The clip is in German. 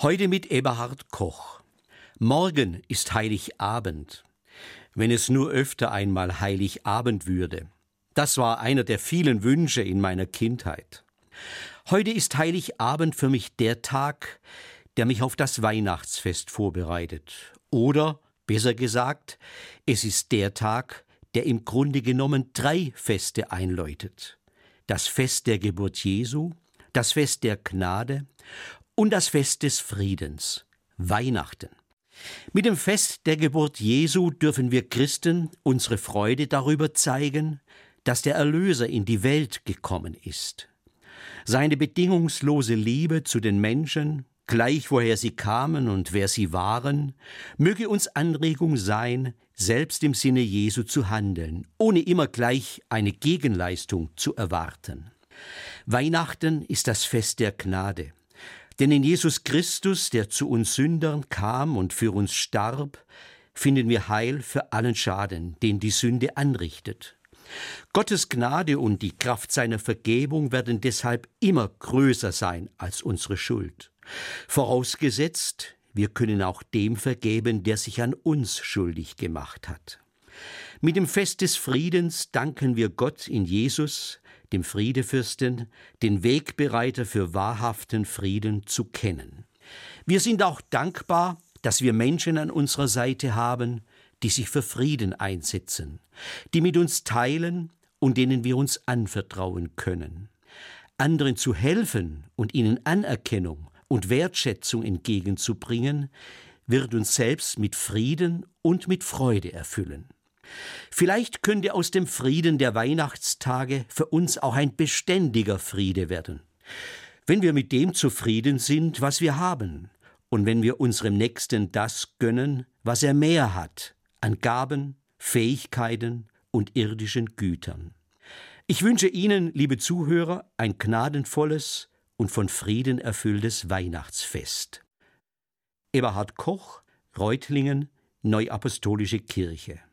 Heute mit Eberhard Koch. Morgen ist Heiligabend. Wenn es nur öfter einmal Heiligabend würde. Das war einer der vielen Wünsche in meiner Kindheit. Heute ist Heiligabend für mich der Tag, der mich auf das Weihnachtsfest vorbereitet. Oder, besser gesagt, es ist der Tag, der im Grunde genommen 3 Feste einläutet. Das Fest der Geburt Jesu, das Fest der Gnade und das Fest des Friedens, Weihnachten. Mit dem Fest der Geburt Jesu dürfen wir Christen unsere Freude darüber zeigen, dass der Erlöser in die Welt gekommen ist. Seine bedingungslose Liebe zu den Menschen, gleich woher sie kamen und wer sie waren, möge uns Anregung sein, selbst im Sinne Jesu zu handeln, ohne immer gleich eine Gegenleistung zu erwarten. Weihnachten ist das Fest der Gnade. Denn in Jesus Christus, der zu uns Sündern kam und für uns starb, finden wir Heil für allen Schaden, den die Sünde anrichtet. Gottes Gnade und die Kraft seiner Vergebung werden deshalb immer größer sein als unsere Schuld. Vorausgesetzt, wir können auch dem vergeben, der sich an uns schuldig gemacht hat. Mit dem Fest des Friedens danken wir Gott in Jesus, dem Friedefürsten, den Wegbereiter für wahrhaften Frieden zu kennen. Wir sind auch dankbar, dass wir Menschen an unserer Seite haben, die sich für Frieden einsetzen, die mit uns teilen und denen wir uns anvertrauen können. Anderen zu helfen und ihnen Anerkennung und Wertschätzung entgegenzubringen, wird uns selbst mit Frieden und mit Freude erfüllen. Vielleicht könnte aus dem Frieden der Weihnachtstage für uns auch ein beständiger Friede werden. Wenn wir mit dem zufrieden sind, was wir haben, und wenn wir unserem Nächsten das gönnen, was er mehr hat, an Gaben, Fähigkeiten und irdischen Gütern. Ich wünsche Ihnen, liebe Zuhörer, ein gnadenvolles und von Frieden erfülltes Weihnachtsfest. Eberhard Koch, Reutlingen, Neuapostolische Kirche.